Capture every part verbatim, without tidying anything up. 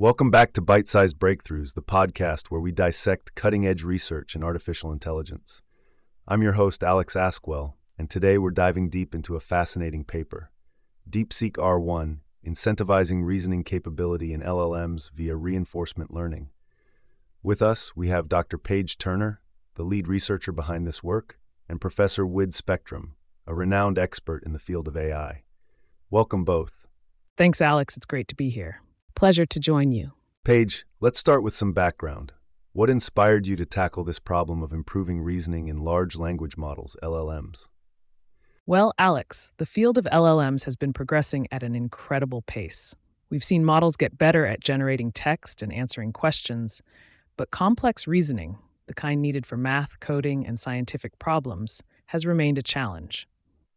Welcome back to Bite Sized Breakthroughs, the podcast where we dissect cutting edge research in artificial intelligence. I'm your host, Alex Askwell, and today we're diving deep into a fascinating paper DeepSeek R one Incentivizing Reasoning Capability in L L Ms via Reinforcement Learning. With us, we have Doctor Paige Turner, the lead researcher behind this work, and Professor Wid Spectrum, a renowned expert in the field of A I. Welcome both. Thanks, Alex. It's great to be here. Pleasure to join you. Paige, let's start with some background. What inspired you to tackle this problem of improving reasoning in large language models, L L Ms? Well, Alex, the field of L L Ms has been progressing at an incredible pace. We've seen models get better at generating text and answering questions, but complex reasoning, the kind needed for math, coding, and scientific problems, has remained a challenge.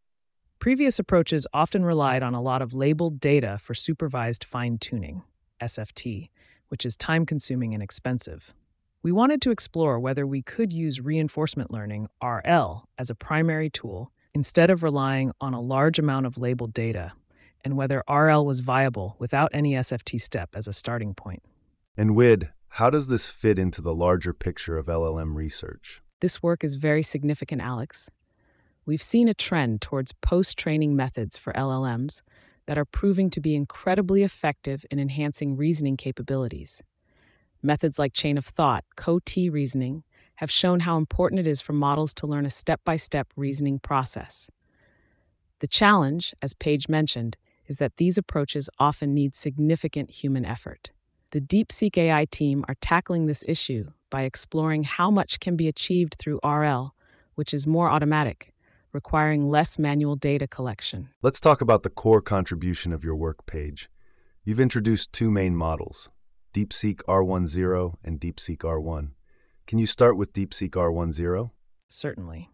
Previous approaches often relied on a lot of labeled data for supervised fine-tuning, S F T, which is time-consuming and expensive. We wanted to explore whether we could use reinforcement learning, R L, as a primary tool instead of relying on a large amount of labeled data, and whether R L was viable without any S F T step as a starting point. And Wid, how does this fit into the larger picture of L L M research? This work is very significant, Alex. We've seen a trend towards post-training methods for L L Ms that are proving to be incredibly effective in enhancing reasoning capabilities. Methods like chain of thought, C O T reasoning, have shown how important it is for models to learn a step-by-step reasoning process. The challenge, as Paige mentioned, is that these approaches often need significant human effort. The DeepSeek A I team are tackling this issue by exploring how much can be achieved through R L, which is more automatic, requiring less manual data collection. Let's talk about the core contribution of your work, Paige. You've introduced two main models, DeepSeek R ten and DeepSeek R one. Can you start with DeepSeek R ten? Certainly.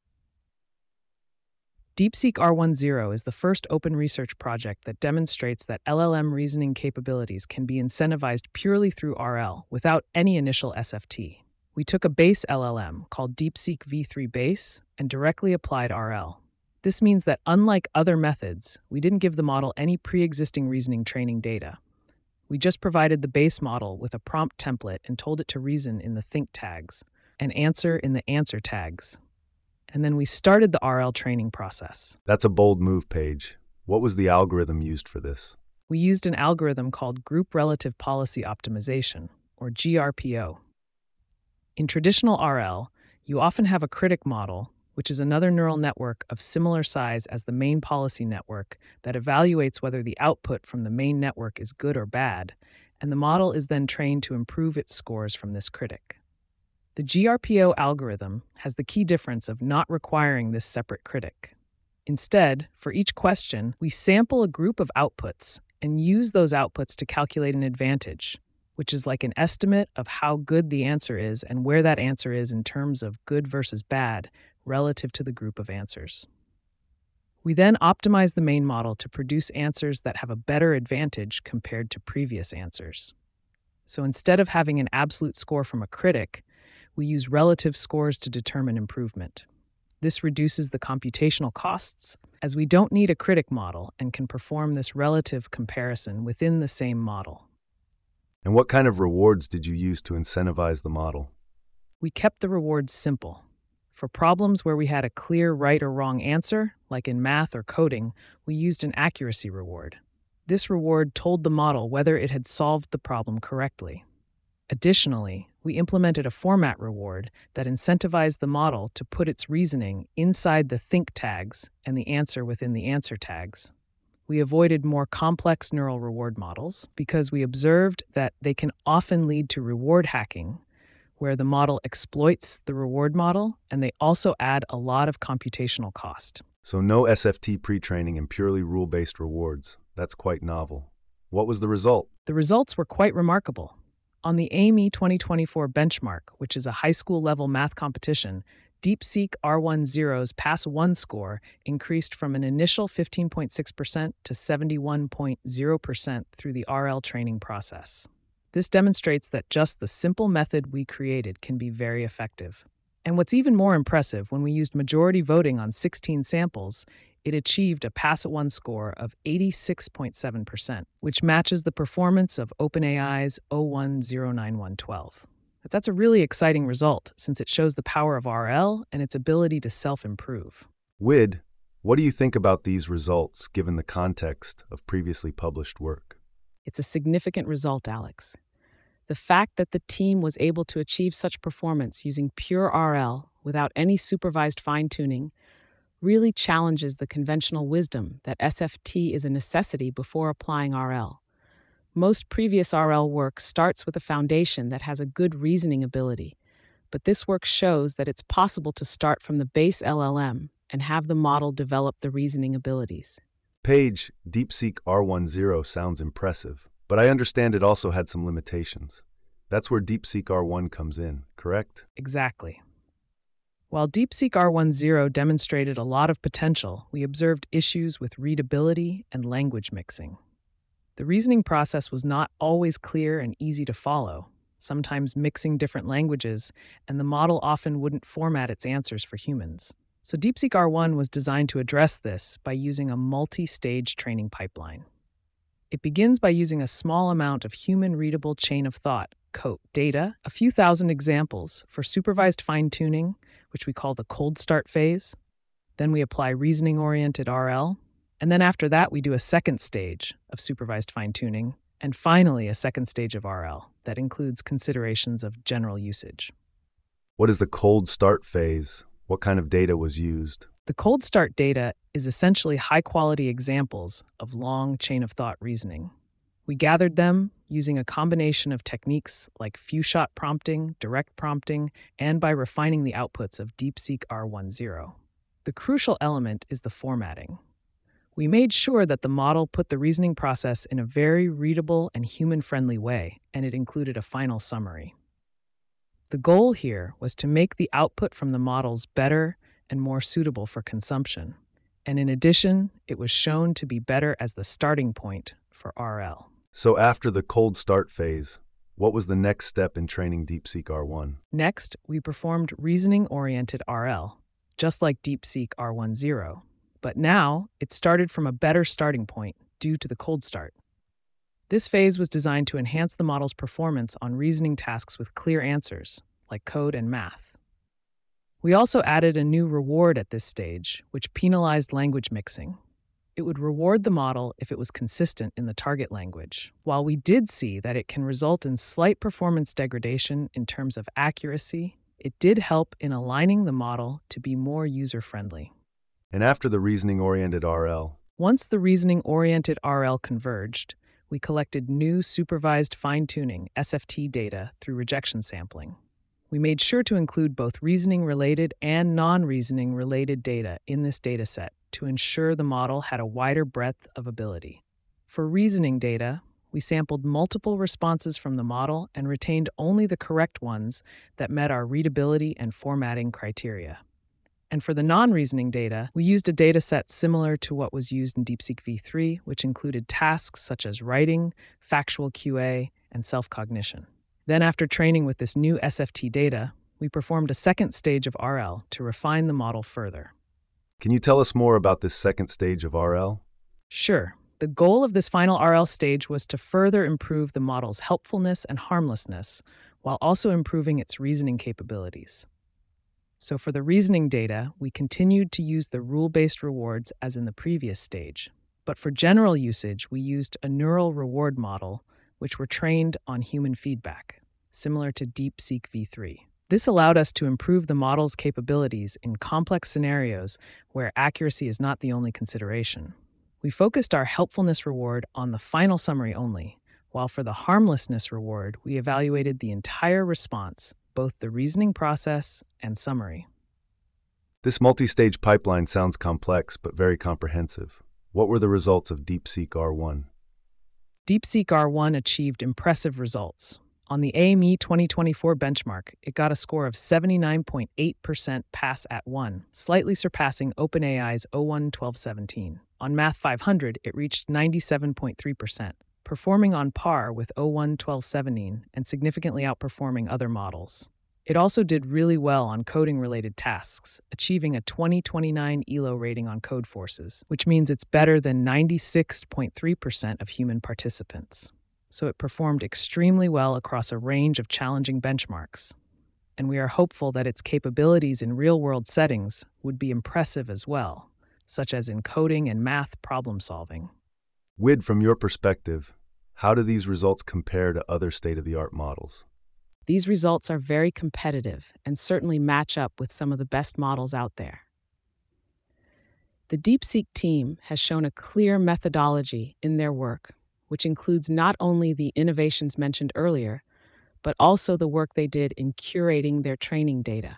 DeepSeek R ten is the first open research project that demonstrates that L L M reasoning capabilities can be incentivized purely through R L without any initial S F T. We took a base L L M called DeepSeek V three Base and directly applied R L. This means that unlike other methods, we didn't give the model any pre-existing reasoning training data. We just provided the base model with a prompt template and told it to reason in the think tags and answer in the answer tags. And then we started the R L training process. That's a bold move, Paige. What was the algorithm used for this? We used an algorithm called Group Relative Policy Optimization, or G R P O. In traditional R L, you often have a critic model, which is another neural network of similar size as the main policy network that evaluates whether the output from the main network is good or bad, and the model is then trained to improve its scores from this critic. The G R P O algorithm has the key difference of not requiring this separate critic. Instead, for each question, we sample a group of outputs and use those outputs to calculate an advantage, which is like an estimate of how good the answer is and where that answer is in terms of good versus bad relative to the group of answers. We then optimize the main model to produce answers that have a better advantage compared to previous answers. So instead of having an absolute score from a critic, we use relative scores to determine improvement. This reduces the computational costs, as we don't need a critic model and can perform this relative comparison within the same model. And what kind of rewards did you use to incentivize the model? We kept the rewards simple. For problems where we had a clear right or wrong answer, like in math or coding, we used an accuracy reward. This reward told the model whether it had solved the problem correctly. Additionally, we implemented a format reward that incentivized the model to put its reasoning inside the think tags and the answer within the answer tags. We avoided more complex neural reward models because we observed that they can often lead to reward hacking, where the model exploits the reward model and they also add a lot of computational cost. So no S F T pre-training and purely rule-based rewards. That's quite novel. What was the result? The results were quite remarkable. On the A M E twenty twenty-four benchmark, which is a high school level math competition, DeepSeek R ten's Pass one score increased from an initial fifteen point six percent to seventy-one point zero percent through the R L training process. This demonstrates that just the simple method we created can be very effective. And what's even more impressive, when we used majority voting on sixteen samples, it achieved a pass at one score of eighty-six point seven percent, which matches the performance of OpenAI's O one zero nine one twelve. But that's a really exciting result since it shows the power of R L and its ability to self-improve. Wid, what do you think about these results given the context of previously published work? It's a significant result, Alex. The fact that the team was able to achieve such performance using pure R L without any supervised fine-tuning really challenges the conventional wisdom that S F T is a necessity before applying R L. Most previous R L work starts with a foundation that has a good reasoning ability, but this work shows that it's possible to start from the base L L M and have the model develop the reasoning abilities. Page, DeepSeek R ten sounds impressive, but I understand it also had some limitations. That's where DeepSeek R one comes in, correct? Exactly. While DeepSeek R ten demonstrated a lot of potential, we observed issues with readability and language mixing. The reasoning process was not always clear and easy to follow, sometimes mixing different languages, and the model often wouldn't format its answers for humans. So DeepSeek R one was designed to address this by using a multi-stage training pipeline. It begins by using a small amount of human-readable chain of thought, C O T, data, a few thousand examples for supervised fine-tuning, which we call the cold start phase. Then we apply reasoning-oriented R L, and then after that we do a second stage of supervised fine-tuning, and finally a second stage of R L that includes considerations of general usage. What is the cold start phase? What kind of data was used? The cold start data is essentially high-quality examples of long chain-of-thought reasoning. We gathered them using a combination of techniques like few-shot prompting, direct prompting, and by refining the outputs of DeepSeek R ten. The crucial element is the formatting. We made sure that the model put the reasoning process in a very readable and human-friendly way, and it included a final summary. The goal here was to make the output from the models better and more suitable for consumption. And in addition, it was shown to be better as the starting point for R L. So after the cold start phase, what was the next step in training DeepSeek R one? Next, we performed reasoning-oriented R L, just like DeepSeek R ten. But now, it started from a better starting point due to the cold start. This phase was designed to enhance the model's performance on reasoning tasks with clear answers, like code and math. We also added a new reward at this stage, which penalized language mixing. It would reward the model if it was consistent in the target language. While we did see that it can result in slight performance degradation in terms of accuracy, it did help in aligning the model to be more user-friendly. And after the reasoning-oriented R L? Once the reasoning-oriented R L converged, we collected new supervised fine-tuning S F T data through rejection sampling. We made sure to include both reasoning-related and non-reasoning-related data in this dataset to ensure the model had a wider breadth of ability. For reasoning data, we sampled multiple responses from the model and retained only the correct ones that met our readability and formatting criteria. And for the non-reasoning data, we used a dataset similar to what was used in DeepSeek V three, which included tasks such as writing, factual Q A, and self-cognition. Then after training with this new S F T data, we performed a second stage of R L to refine the model further. Can you tell us more about this second stage of R L? Sure. The goal of this final R L stage was to further improve the model's helpfulness and harmlessness, while also improving its reasoning capabilities. So for the reasoning data, we continued to use the rule-based rewards as in the previous stage. But for general usage, we used a neural reward model, which were trained on human feedback, similar to DeepSeek V three. This allowed us to improve the model's capabilities in complex scenarios where accuracy is not the only consideration. We focused our helpfulness reward on the final summary only, while for the harmlessness reward, we evaluated the entire response, both the reasoning process and summary. This multi-stage pipeline sounds complex but very comprehensive. What were the results of DeepSeek R one? DeepSeek R one achieved impressive results. On the A M E twenty twenty-four benchmark, it got a score of seventy-nine point eight percent pass at one, slightly surpassing OpenAI's O one twelve seventeen. On Math five hundred, it reached ninety-seven point three percent, performing on par with O one twelve seventeen and significantly outperforming other models. It also did really well on coding-related tasks, achieving a twenty twenty-nine E L O rating on Codeforces, which means it's better than ninety-six point three percent of human participants. So it performed extremely well across a range of challenging benchmarks. And we are hopeful that its capabilities in real-world settings would be impressive as well, such as in coding and math problem-solving. Wid, from your perspective, how do these results compare to other state-of-the-art models? These results are very competitive and certainly match up with some of the best models out there. The DeepSeek team has shown a clear methodology in their work, which includes not only the innovations mentioned earlier, but also the work they did in curating their training data.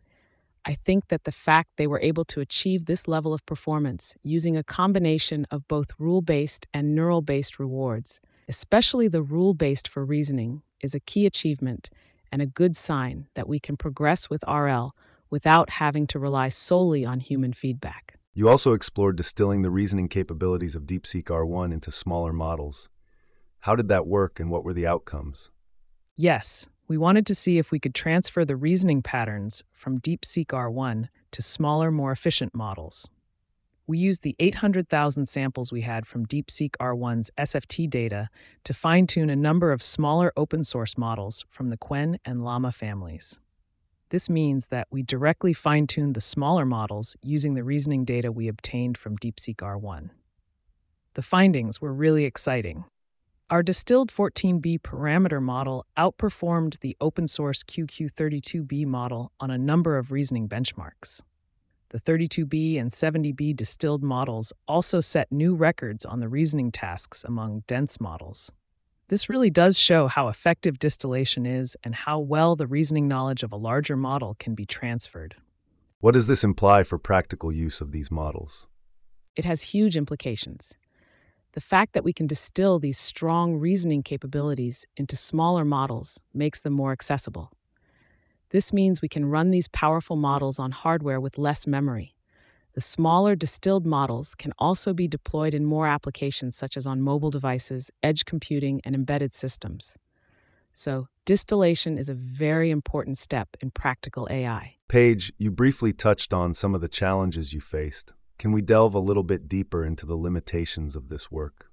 I think that the fact they were able to achieve this level of performance using a combination of both rule-based and neural-based rewards, especially the rule-based for reasoning, is a key achievement and a good sign that we can progress with R L without having to rely solely on human feedback. You also explored distilling the reasoning capabilities of DeepSeek R one into smaller models. How did that work and what were the outcomes? Yes, we wanted to see if we could transfer the reasoning patterns from DeepSeek R one to smaller, more efficient models. We used the eight hundred thousand samples we had from DeepSeek R one's S F T data to fine-tune a number of smaller open-source models from the Qwen and Llama families. This means that we directly fine-tuned the smaller models using the reasoning data we obtained from DeepSeek R one. The findings were really exciting. Our distilled fourteen B parameter model outperformed the open-source Q Q thirty-two B model on a number of reasoning benchmarks. The thirty-two B and seventy B distilled models also set new records on the reasoning tasks among dense models. This really does show how effective distillation is and how well the reasoning knowledge of a larger model can be transferred. What does this imply for practical use of these models? It has huge implications. The fact that we can distill these strong reasoning capabilities into smaller models makes them more accessible. This means we can run these powerful models on hardware with less memory. The smaller distilled models can also be deployed in more applications such as on mobile devices, edge computing, and embedded systems. So, distillation is a very important step in practical A I. Paige, you briefly touched on some of the challenges you faced. Can we delve a little bit deeper into the limitations of this work?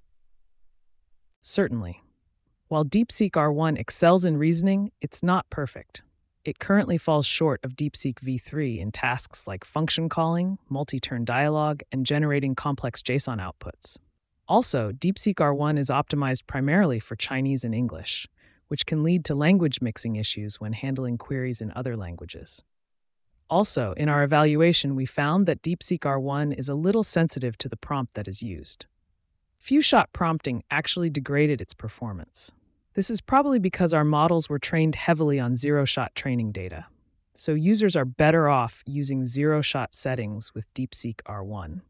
Certainly. While DeepSeek R one excels in reasoning, it's not perfect. It currently falls short of DeepSeek V three in tasks like function calling, multi-turn dialogue, and generating complex JSON outputs. Also, DeepSeek R one is optimized primarily for Chinese and English, which can lead to language mixing issues when handling queries in other languages. Also, in our evaluation, we found that DeepSeek R one is a little sensitive to the prompt that is used. Few-shot prompting actually degraded its performance. This is probably because our models were trained heavily on zero-shot training data, so users are better off using zero-shot settings with DeepSeek R one.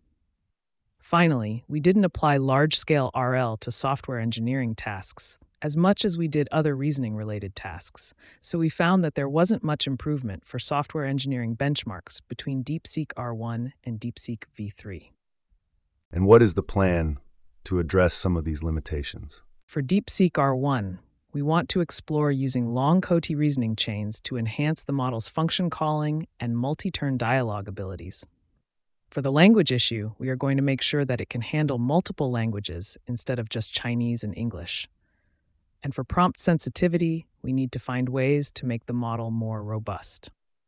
Finally, we didn't apply large-scale R L to software engineering tasks as much as we did other reasoning-related tasks, so we found that there wasn't much improvement for software engineering benchmarks between DeepSeek R one and DeepSeek V three. And what is the plan to address some of these limitations? For DeepSeek R one, we want to explore using long-Coty reasoning chains to enhance the model's function calling and multi-turn dialogue abilities. For the language issue, we are going to make sure that it can handle multiple languages instead of just Chinese and English. And for prompt sensitivity, we need to find ways to make the model more robust.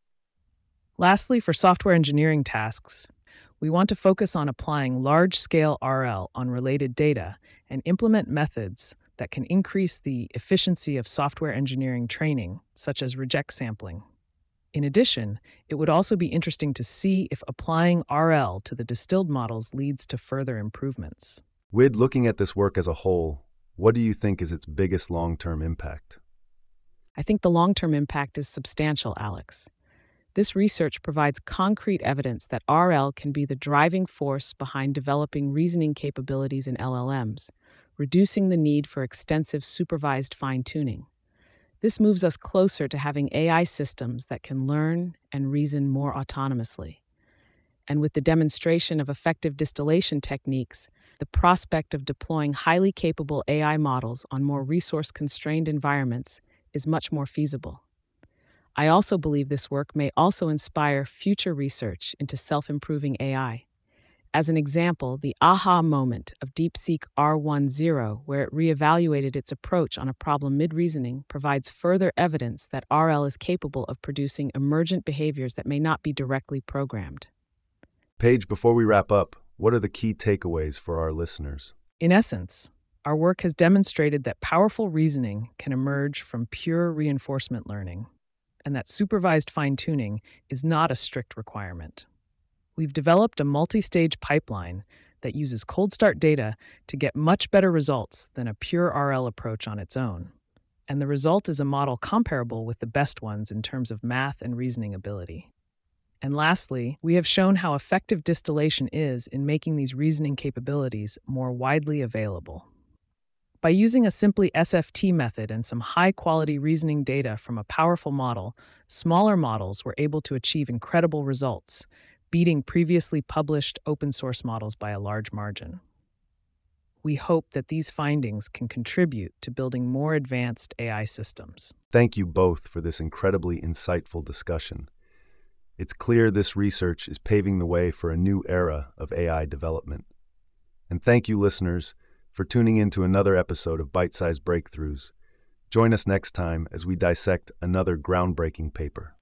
Lastly, for software engineering tasks, we want to focus on applying large-scale R L on related data and implement methods that can increase the efficiency of software engineering training, such as reject sampling. In addition, it would also be interesting to see if applying R L to the distilled models leads to further improvements. Wid, looking at this work as a whole, what do you think is its biggest long-term impact? I think the long-term impact is substantial, Alex. This research provides concrete evidence that R L can be the driving force behind developing reasoning capabilities in L L Ms, reducing the need for extensive supervised fine-tuning. This moves us closer to having A I systems that can learn and reason more autonomously. And with the demonstration of effective distillation techniques, the prospect of deploying highly capable A I models on more resource-constrained environments is much more feasible. I also believe this work may also inspire future research into self-improving A I. As an example, the aha moment of DeepSeek R ten, where it reevaluated its approach on a problem mid-reasoning, provides further evidence that R L is capable of producing emergent behaviors that may not be directly programmed. Paige, before we wrap up, what are the key takeaways for our listeners? In essence, our work has demonstrated that powerful reasoning can emerge from pure reinforcement learning, and that supervised fine-tuning is not a strict requirement. We've developed a multi-stage pipeline that uses cold start data to get much better results than a pure R L approach on its own. And the result is a model comparable with the best ones in terms of math and reasoning ability. And lastly, we have shown how effective distillation is in making these reasoning capabilities more widely available. By using a simply S F T method and some high-quality reasoning data from a powerful model, smaller models were able to achieve incredible results, beating previously published open-source models by a large margin. We hope that these findings can contribute to building more advanced A I systems. Thank you both for this incredibly insightful discussion. It's clear this research is paving the way for a new era of A I development. And thank you, listeners, for tuning in to another episode of Bite-Sized Breakthroughs. Join us next time as we dissect another groundbreaking paper.